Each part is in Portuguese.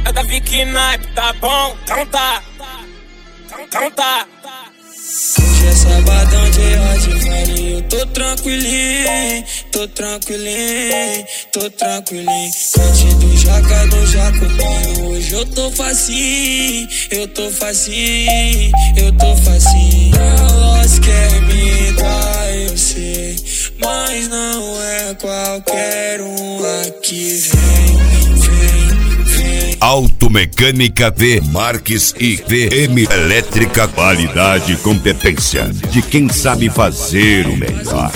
Nada fique naipe, tá bom? Então tá. Hoje é sabadão de hot vale, eu tô tranquilinho, Antes do jaca do Jacobinho, hoje eu tô facinho. Elas querem me dar, eu sei, mas não é qualquer um aqui. Vem. Automecânica V Marques e VM Elétrica, qualidade e competência de quem sabe fazer o melhor.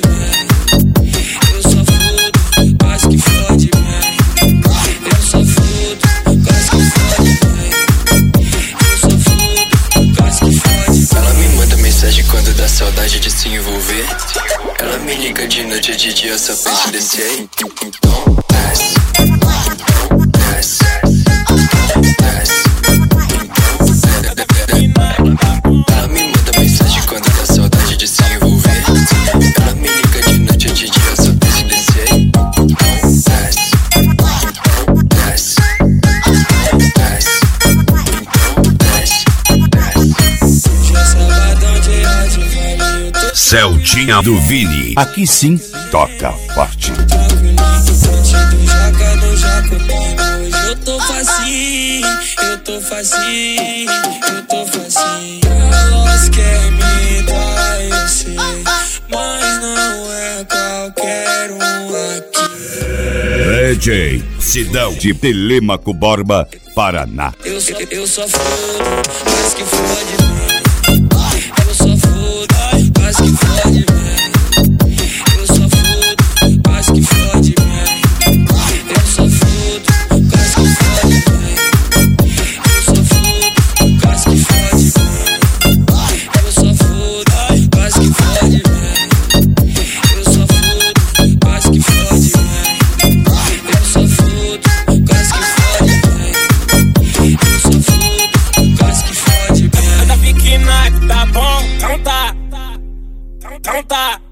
Eu só fodo, mas que fode bem. Eu só fodo, mas que fode bem. Eu só fodo, mas que fode bem. Ela me manda mensagem quando dá saudade de se envolver. Ela me liga de noite, de dia, só penso em descer. Então desce. Ela me manda mensagem quando dá saudade de se envolver. Ela me liga de noite, de dia, só penso em descer. Celtinha do Vini, aqui sim toca forte. Hoje eu tô facinho. Elas querem me dar, eu sei, mas não é qualquer um aqui. DJ Sidão de Telêmaco Borba, Paraná. Eu só fodo, mas que fode bem. Eu só fodo, mas que fode bem. Eu só fodo, mas que fode bem. Eu só fodo, mas que fode bem. Eu só fodo, mas que fode bem. Eu só fodo, mas que fode bem. Eu só fodo, mas que fode bem. Eu só fodo, mas que fode bem. Eu só fodo, mas que fode bem. Nada fique naipe, tá bom? Então tá.